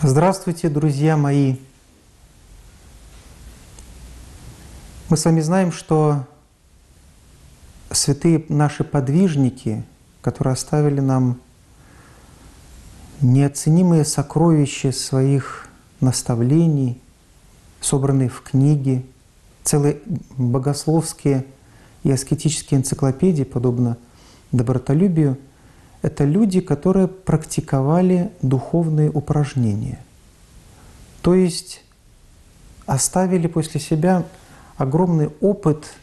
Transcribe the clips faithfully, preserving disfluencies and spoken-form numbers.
Здравствуйте, друзья мои! Мы с вами знаем, что святые наши подвижники, которые оставили нам неоценимые сокровища своих наставлений, собранные в книги, целые богословские и аскетические энциклопедии, подобно добротолюбию, это люди, которые практиковали духовные упражнения. То есть оставили после себя огромный опыт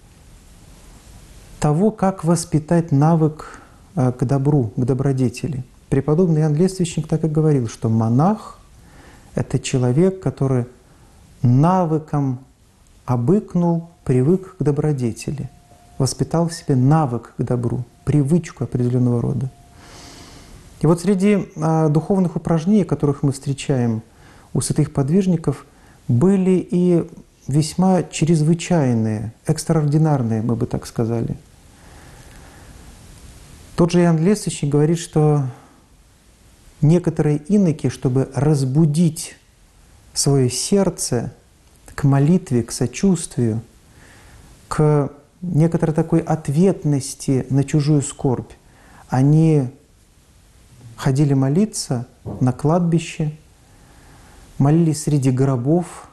того, как воспитать навык к добру, к добродетели. Преподобный Иоанн Лествичник так и говорил, что монах — это человек, который навыком обыкнул, привык к добродетели, воспитал в себе навык к добру, привычку определенного рода. И вот среди а, духовных упражнений, которых мы встречаем у святых подвижников, были и весьма чрезвычайные, экстраординарные, мы бы так сказали. Тот же Иоанн Лествичник говорит, что некоторые иноки, чтобы разбудить свое сердце к молитве, к сочувствию, к некоторой такой ответности на чужую скорбь, они ходили молиться на кладбище, молились среди гробов.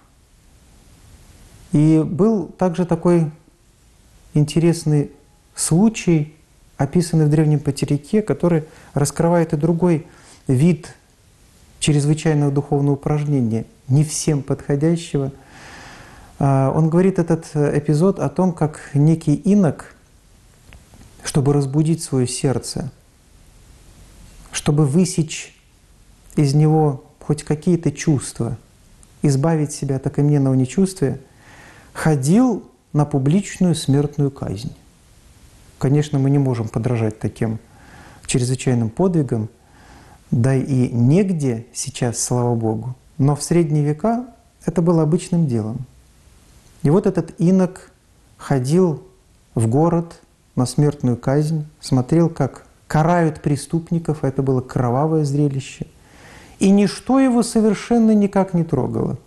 И был также такой интересный случай, описанный в Древнем Патерике, который раскрывает и другой вид чрезвычайного духовного упражнения, не всем подходящего. Он говорит этот эпизод о том, как некий инок, чтобы разбудить свое сердце, чтобы высечь из него хоть какие-то чувства, избавить себя от окаменелого нечувствия, ходил на публичную смертную казнь. Конечно, мы не можем подражать таким чрезвычайным подвигам, да и негде сейчас, слава Богу, но в средние века это было обычным делом. И вот этот инок ходил в город на смертную казнь, смотрел, как карают преступников, а это было кровавое зрелище, и ничто его совершенно никак не трогало.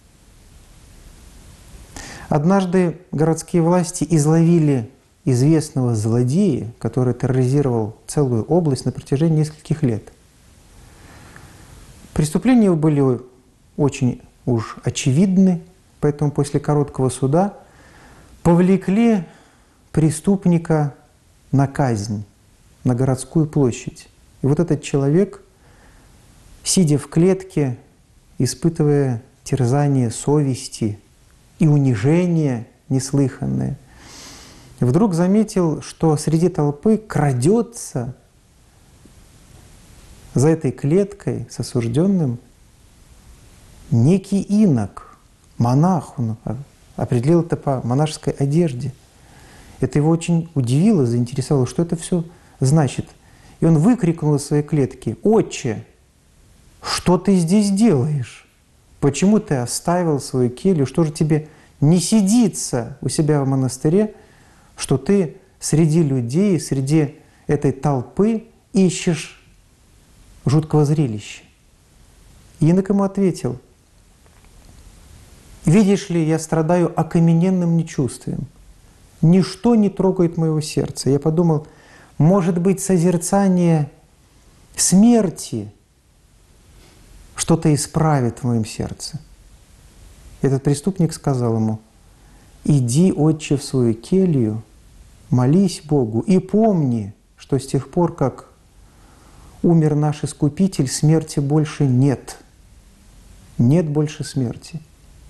Однажды городские власти изловили известного злодея, который терроризировал целую область на протяжении нескольких лет. Преступления его были очень уж очевидны, поэтому после короткого суда повлекли преступника на казнь, на городскую площадь. И вот этот человек, сидя в клетке, испытывая терзание совести и унижение неслыханное, вдруг заметил, что среди толпы крадется за этой клеткой с осужденным некий инок, монах, он определил это по монашеской одежде. Это его очень удивило, заинтересовало, что это все значит. И он выкрикнул из своей клетки: «Отче, что ты здесь делаешь? Почему ты оставил свою келью? Что же тебе не сидится у себя в монастыре, что ты среди людей, среди этой толпы ищешь жуткого зрелища?» Инок ему ответил: «Видишь ли, я страдаю окамененным нечувствием. Ничто не трогает моего сердца». Я подумал, может быть, созерцание смерти что-то исправит в моем сердце. Этот преступник сказал ему: «Иди, отче, в свою келью, молись Богу и помни, что с тех пор, как умер наш Искупитель, смерти больше нет. Нет больше смерти».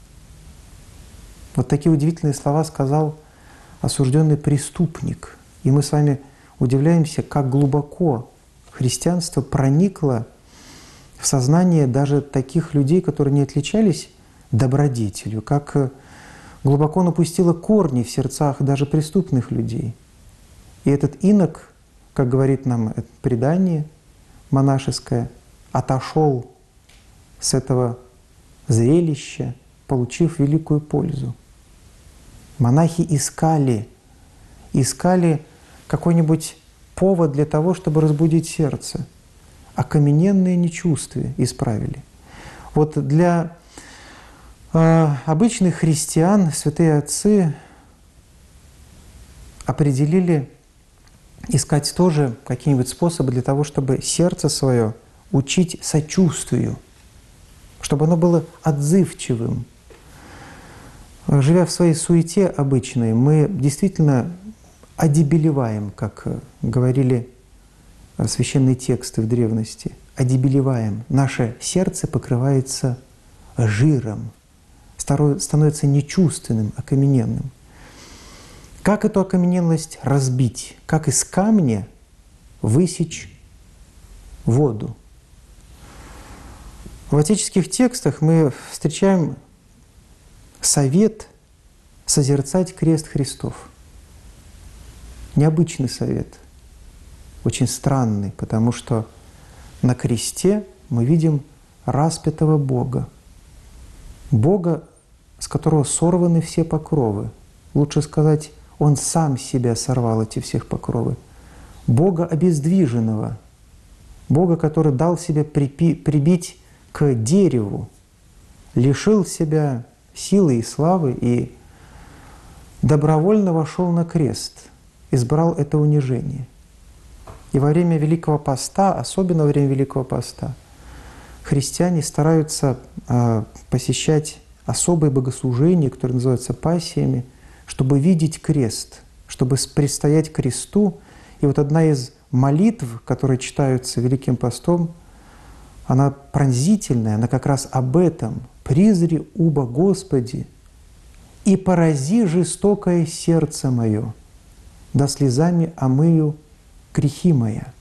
Вот такие удивительные слова сказал осужденный преступник. И мы с вами удивляемся, как глубоко христианство проникло в сознание даже таких людей, которые не отличались добродетелью, как глубоко напустило корни в сердцах даже преступных людей. И этот инок, как говорит нам это предание монашеское, отошел с этого зрелища, получив великую пользу. Монахи искали, искали какой-нибудь повод для того, чтобы разбудить сердце. Окамененные нечувствия исправили. Вот для э, обычных христиан святые отцы определили искать тоже какие-нибудь способы для того, чтобы сердце свое учить сочувствию, чтобы оно было отзывчивым. Живя в своей суете обычной, мы действительно одебелеваем, как говорили священные тексты в древности, одебелеваем. Наше сердце покрывается жиром, становится нечувственным, окамененным. Как эту окаменелость разбить? Как из камня высечь воду? В отеческих текстах мы встречаем совет созерцать крест Христов. Необычный совет, очень странный, потому что на кресте мы видим распятого Бога. Бога, с которого сорваны все покровы. Лучше сказать, Он сам себя сорвал, эти всех покровы. Бога обездвиженного, Бога, который дал себя припи, прибить к дереву, лишил себя силы и славы и добровольно вошел на крест, избрал это унижение. И во время Великого Поста, особенно во время Великого Поста, христиане стараются э, посещать особые богослужения, которые называются пассиями, чтобы видеть крест, чтобы предстоять кресту. И вот одна из молитв, которые читаются Великим Постом, она пронзительная, она как раз об этом. «Призри уба Господи, и порази жестокое сердце мое, да слезами омыю грехи моя».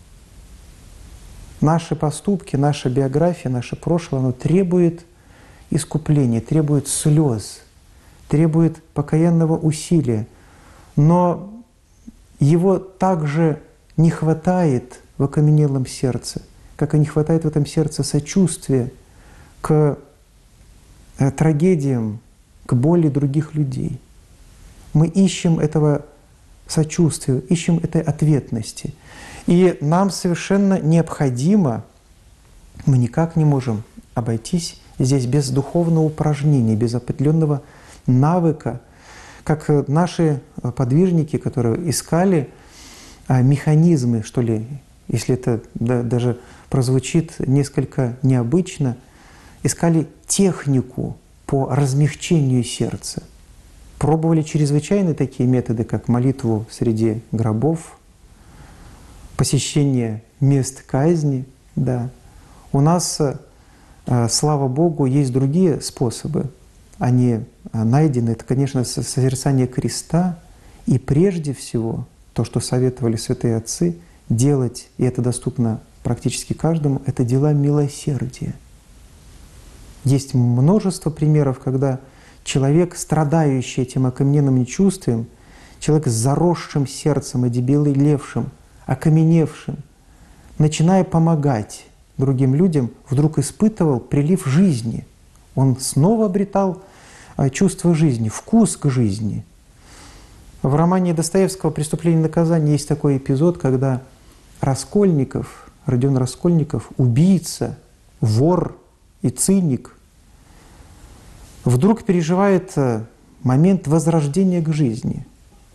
Наши поступки, наша биография, наше прошлое, оно требует искупления, требует слез, требует покаянного усилия. Но его также не хватает в окаменелом сердце, как и не хватает в этом сердце сочувствия к трагедиям, к боли других людей. Мы ищем этого сочувствия, ищем этой ответности. И нам совершенно необходимо, мы никак не можем обойтись здесь без духовного упражнения, без определенного навыка, как наши подвижники, которые искали механизмы, что ли, если это даже прозвучит несколько необычно, искали технику по размягчению сердца. Пробовали чрезвычайно такие методы, как молитву среди гробов, посещение мест казни. Да. У нас, слава Богу, есть другие способы. Они найдены. Это, конечно, созерцание креста. И прежде всего, то, что советовали святые отцы, делать, и это доступно практически каждому, это дела милосердия. Есть множество примеров, когда человек, страдающий этим окамененным нечувствием, человек с заросшим сердцем, одебелевшим, окаменевшим, начиная помогать другим людям, вдруг испытывал прилив жизни. Он снова обретал чувство жизни, вкус к жизни. В романе Достоевского «Преступление и наказание» есть такой эпизод, когда Раскольников, Родион Раскольников, убийца, вор и циник, вдруг переживает момент возрождения к жизни.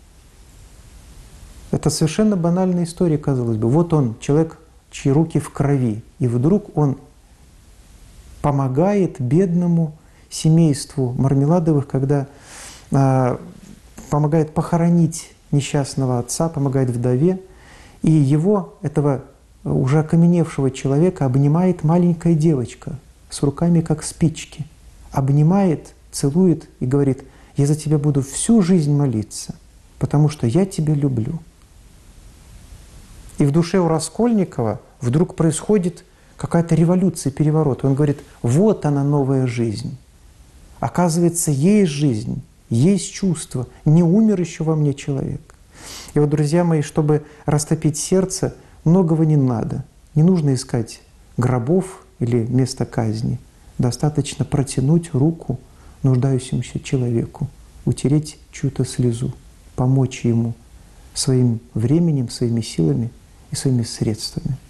Это совершенно банальная история, казалось бы. Вот он, человек, чьи руки в крови, и вдруг он помогает бедному семейству Мармеладовых, когда э, помогает похоронить несчастного отца, помогает вдове, и его, этого уже окаменевшего человека, обнимает маленькая девочка с руками как спички. Обнимает, целует и говорит: «Я за тебя буду всю жизнь молиться, потому что я тебя люблю». И в душе у Раскольникова вдруг происходит какая-то революция, переворот. Он говорит: вот она, новая жизнь. Оказывается, есть жизнь, есть чувство, не умер еще во мне человек. И вот, друзья мои, чтобы растопить сердце, многого не надо. Не нужно искать гробов или места казни. Достаточно протянуть руку нуждающемуся человеку, утереть чью-то слезу, помочь ему своим временем, своими силами и своими средствами.